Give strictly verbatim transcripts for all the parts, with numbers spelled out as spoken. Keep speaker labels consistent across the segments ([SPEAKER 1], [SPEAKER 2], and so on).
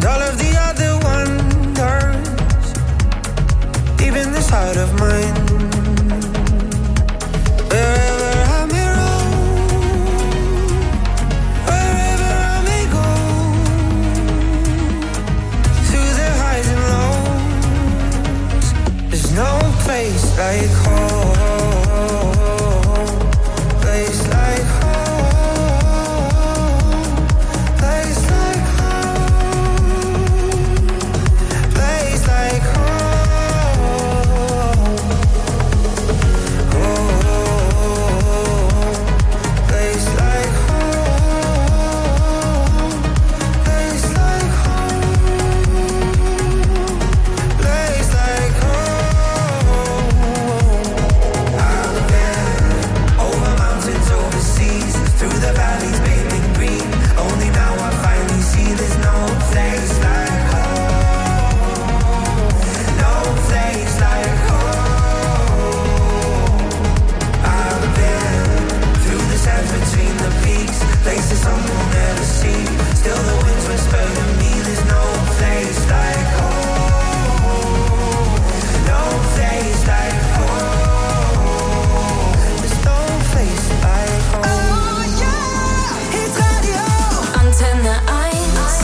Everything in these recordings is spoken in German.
[SPEAKER 1] and all of the other wonders, even this heart of mine. Wherever I may roam, wherever I may go, through the highs and lows, there's no place like home. Place like home, place like home, place like home, oh, place like home, place like home, place like home. I've been over mountains, over seas, through the valleys, bathed in green. Only now I finally see there's no place like home. No place like home. I've been through the sands between the peaks, places some will never see. Still the winds whisper to me there's no place like home. No place like home. There's no place like home. Oh yeah, it's radio.
[SPEAKER 2] Antenne eins.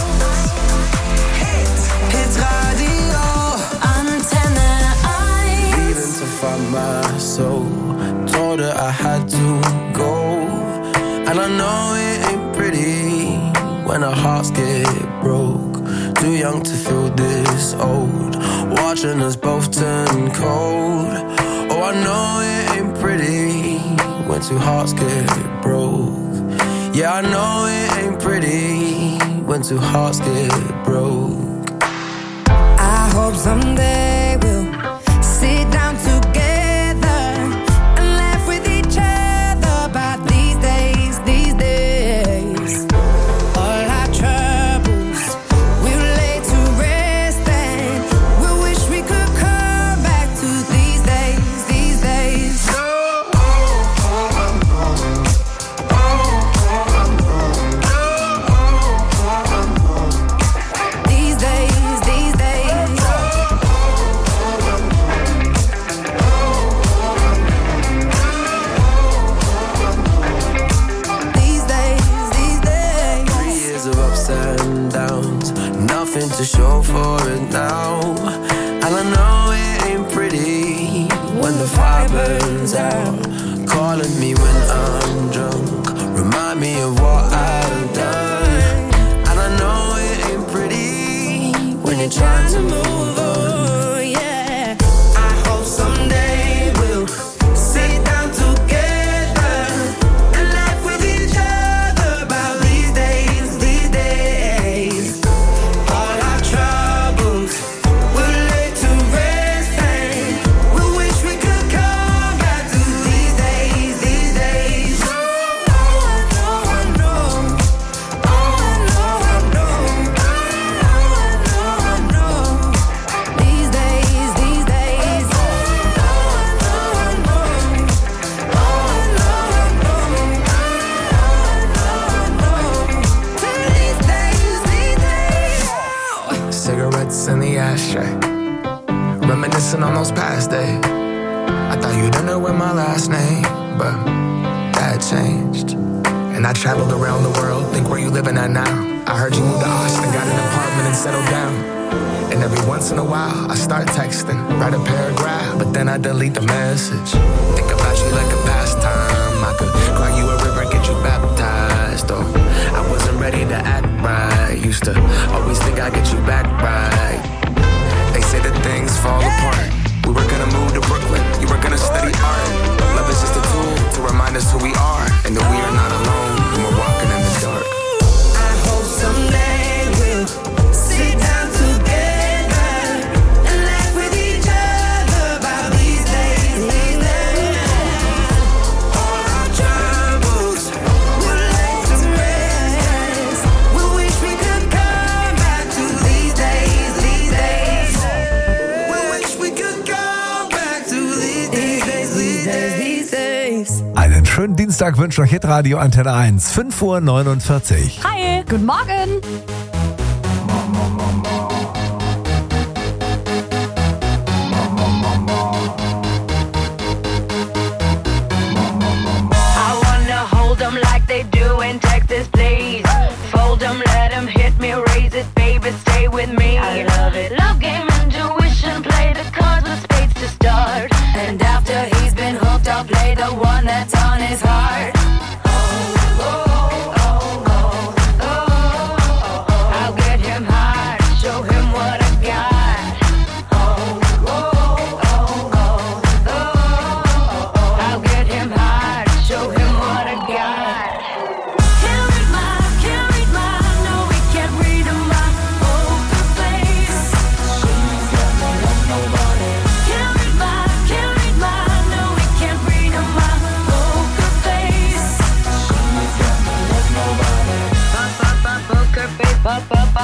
[SPEAKER 1] It's radio.
[SPEAKER 2] Antenne eins.
[SPEAKER 1] Needing to find my soul. Told her I had to go. And I know it ain't pretty when our hearts get broke. Too young to feel this old, watching us both turn cold. Oh, I know it ain't pretty when two hearts get broke. Yeah, I know it ain't pretty when two hearts get broke.
[SPEAKER 3] I hope someday we'll sit down together and laugh with each other about these days, these days. All our troubles we'll lay to rest, and we wish we could come back to these days, these days. These days, these days. These days, these days.
[SPEAKER 1] Three years of ups and downs, nothing to show for it now. And I know it ain't pretty when the fire burns out. Calling me when I'm drunk, remind me of what I've done. And I know it ain't pretty when you're trying to move on.
[SPEAKER 3] Oh, yeah. I hope someday we'll sit down together and laugh with each other about these days, these days. All our troubles we'll lay to rest, and we wish we could come back to these days, these days. Oh, I know, I know. Oh, I know, I know. Oh, I know, I know. These days, these days. Oh, I know, I know. Oh, I know, I know. These days, these days.
[SPEAKER 4] Cigarettes in the ashtray, reminiscing on those past days. I thought you'd know with my last name, but that changed. And I traveled around the world, think where you living at now. I heard you moved to Austin, got an apartment and settled down. And every once in a while, I start texting, write a paragraph, but then I delete the message. Think about you like a pastime. I could cry you a river, get you baptized. Or I wasn't ready to act right. Used to always think I'd get you back right. They say that things fall apart. We were gonna move to Brooklyn, you were gonna study art. Love is just a tool to remind us who we are, and that we are not alone when we're walking in the dark.
[SPEAKER 3] I hope someday we'll sit down together and laugh with each other about these days, these days. All our troubles we'll lay to rest. We wish we could come back to these days, these days. We wish we could come back to these days, these days, these days.
[SPEAKER 5] Einen schönen Dienstag wünscht euch Hitradio Antenne eins, fünf Uhr neunundvierzig.
[SPEAKER 6] Hi, guten Morgen.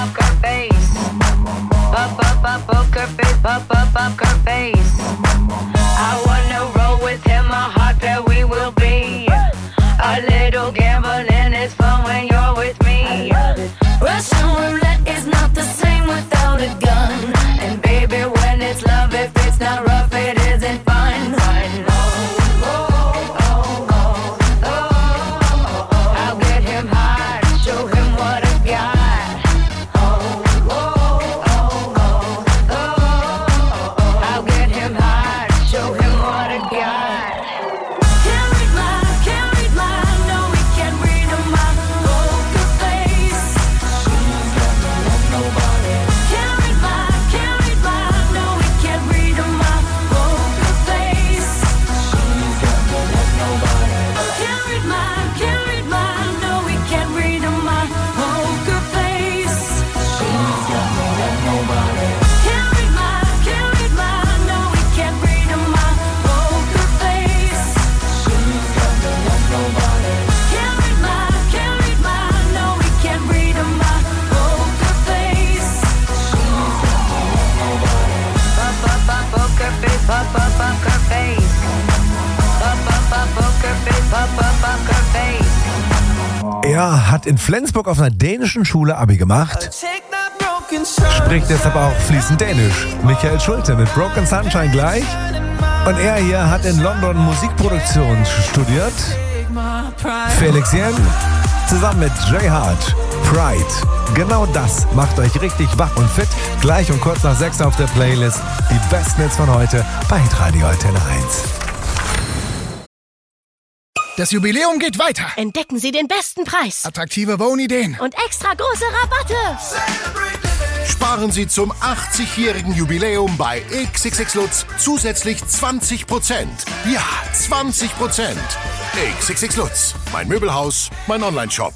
[SPEAKER 6] poker face. Pop up up poker face, pop up up poker face. I wanna roll with him, a hot pair we will be. A little gambling is fun when you're with me. Russian roulette is not the same without a gun. And baby, when it's love, if it's not rough, it isn't fun. Fun. Oh, oh, oh, oh, oh, oh. I'll get him high, show him what I got. Oh, oh, oh, oh, oh, oh. I'll get him high, show him what I got. Can't read my, can't read my, no, we can't read my poker face. She's got no love, nobody. Can't read my, can't read my, no, we can't read my poker face. She's got no love, nobody. Can't read my, can't read my, no, we can't read my poker face. She's got no love, nobody. Can't read my, can't read my, no, we can't read my poker face. She's got no love, nobody. Can't read my, can't read my, no, we can't read my poker face. She's got no love, nobody. Pop up up poker face, pop up poker face. Pop up up poker face, pop up poker face.
[SPEAKER 5] Er hat in Flensburg auf einer dänischen Schule Abi gemacht, spricht deshalb auch fließend Dänisch. Michael Schulte mit Broken Sunshine gleich. Und er hier hat in London Musikproduktion studiert. Felix Jen zusammen mit Jay Hart. Pride. Genau das macht euch richtig wach und fit. Gleich um kurz nach sechs auf der Playlist. Die besten Hits von heute bei Hitradio Antenne eins.
[SPEAKER 7] Das Jubiläum geht weiter.
[SPEAKER 8] Entdecken Sie den besten Preis.
[SPEAKER 7] Attraktive Wohnideen.
[SPEAKER 8] Und extra große Rabatte.
[SPEAKER 9] Sparen Sie zum achtzigjährigen Jubiläum bei X X X Lutz zusätzlich zwanzig Prozent. Ja, zwanzig Prozent. X X X Lutz. Mein Möbelhaus, mein Onlineshop.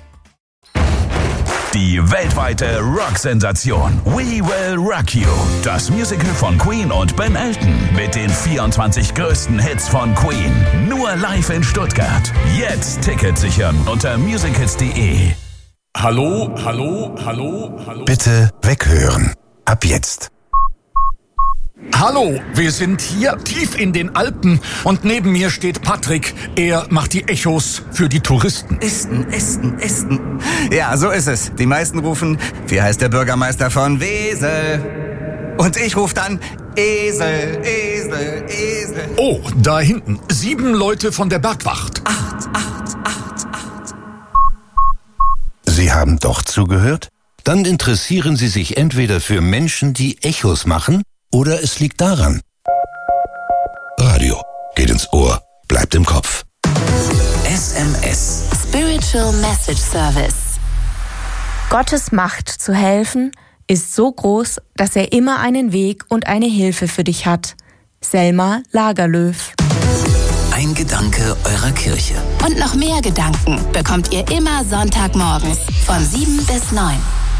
[SPEAKER 10] Die weltweite Rock-Sensation We Will Rock You. Das Musical von Queen und Ben Elton mit den vierundzwanzig größten Hits von Queen. Nur live in Stuttgart. Jetzt Tickets sichern unter musichits punkt de.
[SPEAKER 11] Hallo, hallo, hallo, hallo.
[SPEAKER 12] Bitte weghören. Ab jetzt.
[SPEAKER 7] Hallo, wir sind hier tief in den Alpen und neben mir steht Patrick. Er macht die Echos für die Touristen.
[SPEAKER 13] Esten, Esten, Esten. Ja, so ist es. Die meisten rufen, wie heißt der Bürgermeister von Wesel? Und ich rufe dann Esel, Esel, Esel.
[SPEAKER 7] Oh, da hinten. Sieben Leute von der Bergwacht.
[SPEAKER 13] Acht, acht, acht, acht.
[SPEAKER 12] Sie haben doch zugehört? Dann interessieren Sie sich entweder für Menschen, die Echos machen, oder es liegt daran. Radio geht ins Ohr, bleibt im Kopf.
[SPEAKER 2] S M S. Spiritual Message Service.
[SPEAKER 14] Gottes Macht zu helfen ist so groß, dass er immer einen Weg und eine Hilfe für dich hat. Selma Lagerlöw.
[SPEAKER 2] Ein Gedanke eurer Kirche. Und noch mehr Gedanken bekommt ihr immer Sonntagmorgens von sieben bis neun.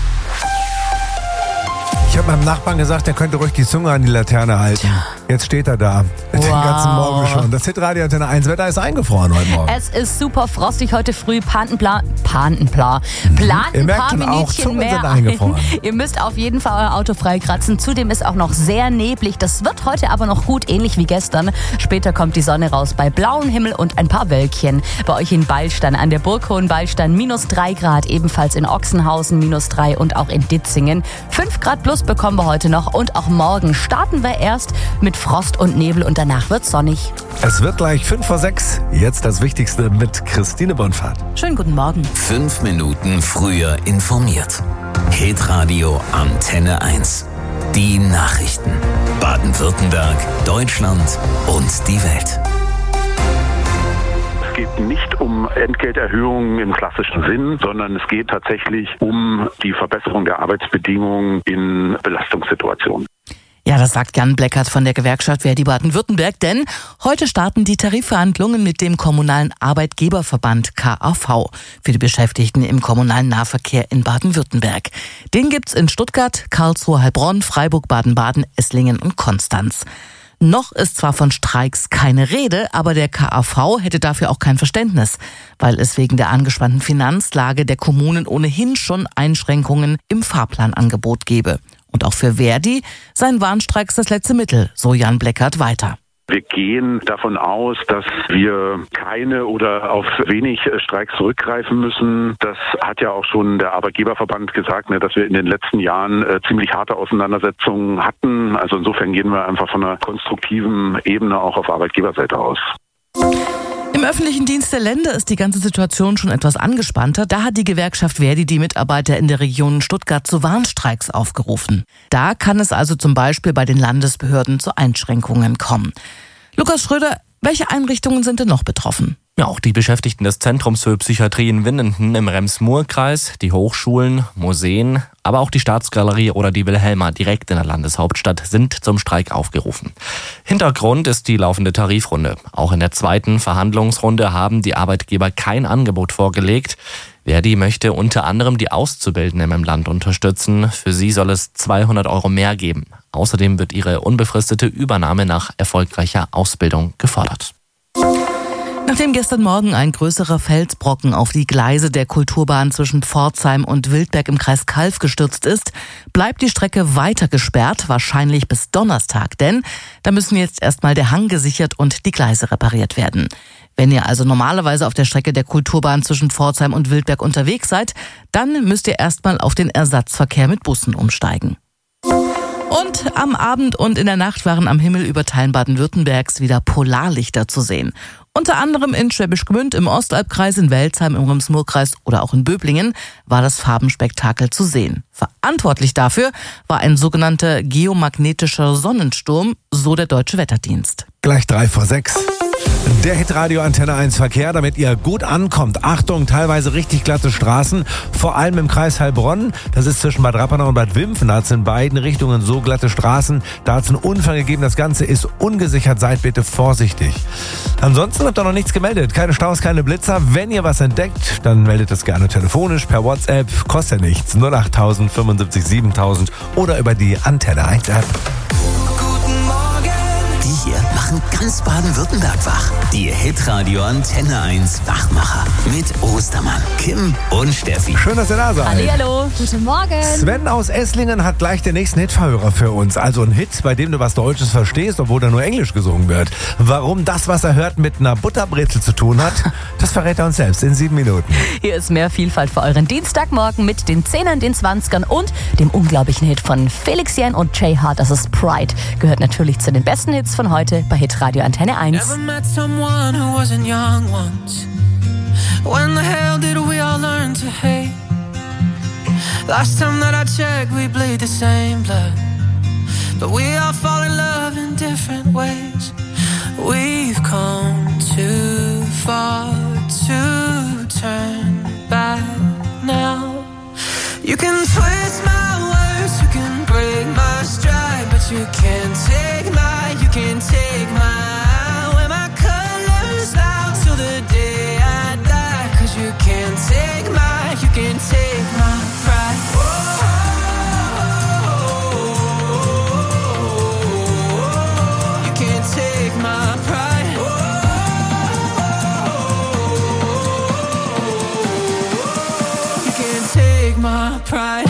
[SPEAKER 5] Ich habe meinem Nachbarn gesagt, er könnte ruhig die Zunge an die Laterne halten. Jetzt steht er da. Wow. Den ganzen Morgen schon. Das Hitradio Antenne eins Wetter ist eingefroren heute Morgen.
[SPEAKER 15] Es ist super frostig heute früh. Pantenpla... Pantenpla... Plant ein paar Minütchen mehr ein. Ihr müsst auf jeden Fall euer Auto freikratzen. Zudem ist auch noch sehr neblig. Das wird heute aber noch gut, ähnlich wie gestern. Später kommt die Sonne raus bei blauem Himmel und ein paar Wölkchen. Bei euch in Beilstein, an der Burg Hohenbeilstein, minus drei Grad. Ebenfalls in Ochsenhausen, minus drei und auch in Ditzingen. fünf Grad plus bekommen wir heute noch. Und auch morgen starten wir erst mit Frost und Nebel und danach wird sonnig.
[SPEAKER 5] Es wird gleich fünf vor sechs. Jetzt das Wichtigste mit Christine Bonfahrt.
[SPEAKER 15] Schönen guten Morgen.
[SPEAKER 2] Fünf Minuten früher informiert. Hitradio Antenne eins. Die Nachrichten. Baden-Württemberg, Deutschland und die Welt.
[SPEAKER 16] Es geht nicht um Entgelterhöhungen im klassischen Sinn, sondern es geht tatsächlich um die Verbesserung der Arbeitsbedingungen in Belastungssituationen.
[SPEAKER 15] Ja, das sagt Jan Bleckert von der Gewerkschaft Verdi Baden-Württemberg, denn heute starten die Tarifverhandlungen mit dem kommunalen Arbeitgeberverband K A V für die Beschäftigten im kommunalen Nahverkehr in Baden-Württemberg. Den gibt's in Stuttgart, Karlsruhe, Heilbronn, Freiburg, Baden-Baden, Esslingen und Konstanz.
[SPEAKER 17] Noch ist zwar von Streiks keine Rede, aber der K A V hätte dafür auch kein Verständnis, weil es wegen der angespannten Finanzlage der Kommunen ohnehin schon Einschränkungen im Fahrplanangebot gebe. Und auch für Verdi seien Warnstreiks das letzte Mittel, so Jan Bleckert weiter.
[SPEAKER 16] Wir gehen davon aus, dass wir keine oder auf wenig Streiks zurückgreifen müssen. Das hat ja auch schon der Arbeitgeberverband gesagt, ne, dass wir in den letzten Jahren äh, ziemlich harte Auseinandersetzungen hatten. Also insofern gehen wir einfach von einer konstruktiven Ebene auch auf Arbeitgeberseite aus.
[SPEAKER 17] Im öffentlichen Dienst der Länder ist die ganze Situation schon etwas angespannter. Da hat die Gewerkschaft Verdi die Mitarbeiter in der Region Stuttgart zu Warnstreiks aufgerufen. Da kann es also zum Beispiel bei den Landesbehörden zu Einschränkungen kommen. Lukas Schröder, welche Einrichtungen sind denn noch betroffen?
[SPEAKER 18] Ja, auch die Beschäftigten des Zentrums für Psychiatrie in Winnenden im Rems-Murr-Kreis, die Hochschulen, Museen, aber auch die Staatsgalerie oder die Wilhelma direkt in der Landeshauptstadt sind zum Streik aufgerufen. Hintergrund ist die laufende Tarifrunde. Auch in der zweiten Verhandlungsrunde haben die Arbeitgeber kein Angebot vorgelegt. Verdi möchte unter anderem die Auszubildenden im Land unterstützen. Für sie soll es zweihundert Euro mehr geben. Außerdem wird ihre unbefristete Übernahme nach erfolgreicher Ausbildung gefordert.
[SPEAKER 17] Nachdem gestern Morgen ein größerer Felsbrocken auf die Gleise der Kulturbahn zwischen Pforzheim und Wildberg im Kreis Calw gestürzt ist, bleibt die Strecke weiter gesperrt, wahrscheinlich bis Donnerstag, denn da müssen jetzt erstmal der Hang gesichert und die Gleise repariert werden. Wenn ihr also normalerweise auf der Strecke der Kulturbahn zwischen Pforzheim und Wildberg unterwegs seid, dann müsst ihr erstmal auf den Ersatzverkehr mit Bussen umsteigen. Und am Abend und in der Nacht waren am Himmel über Teilen Baden-Württembergs wieder Polarlichter zu sehen. Unter anderem in Schwäbisch Gmünd, im Ostalbkreis, in Welzheim, im Rems-Murr-Kreis oder auch in Böblingen war das Farbenspektakel zu sehen. Verantwortlich dafür war ein sogenannter geomagnetischer Sonnensturm, so der Deutsche Wetterdienst.
[SPEAKER 5] Gleich drei vor sechs. Der Hitradio Antenne eins Verkehr, damit ihr gut ankommt. Achtung, teilweise richtig glatte Straßen, vor allem im Kreis Heilbronn. Das ist zwischen Bad Rappenau und Bad Wimpfen. Da hat es in beiden Richtungen so glatte Straßen. Da hat es einen Unfall gegeben. Das Ganze ist ungesichert. Seid bitte vorsichtig. Ansonsten habt ihr noch nichts gemeldet. Keine Staus, keine Blitzer. Wenn ihr was entdeckt, dann meldet es gerne telefonisch, per WhatsApp. Kostet ja nichts. null acht tausend fünfundsiebzig siebentausend oder über die Antenne eins App.
[SPEAKER 2] Die hier machen ganz Baden-Württemberg wach. Die Hitradio Antenne eins Wachmacher. Mit Ostermann, Kim und Steffi.
[SPEAKER 5] Schön, dass ihr da seid.
[SPEAKER 15] Hallihallo, guten Morgen.
[SPEAKER 5] Sven aus Esslingen hat gleich den nächsten Hitverhörer für uns. Also ein Hit, bei dem du was Deutsches verstehst, obwohl da nur Englisch gesungen wird. Warum das, was er hört, mit einer Butterbrezel zu tun hat, das verrät er uns selbst in sieben Minuten.
[SPEAKER 15] Hier ist mehr Vielfalt für euren Dienstagmorgen mit den Zehnern, den Zwanzigern und dem unglaublichen Hit von Felix Jähn und Jay Hart. Das ist Pride. Gehört natürlich zu den besten Hits von heute bei Hitradio Antenne eins.
[SPEAKER 3] Never met someone who wasn't young once. When the hell did we all learn to hate? Last time that I checked, we bleed the same blood. But we all fall in love in different ways. We've come too far to turn back now. You can twist my words, you can break my stride, but you can't take my, you can't take my, wear my colors out till the day I die. Cause you can't take my, you can't take my pride. You can't take my pride. You can't take my pride.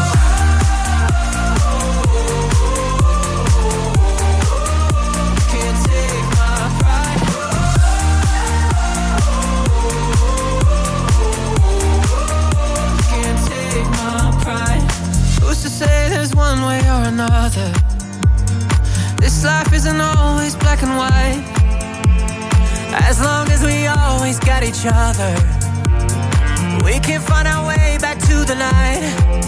[SPEAKER 3] Say there's one way or another. This life isn't always black and white. As long as we always got each other, we can find our way back to the night.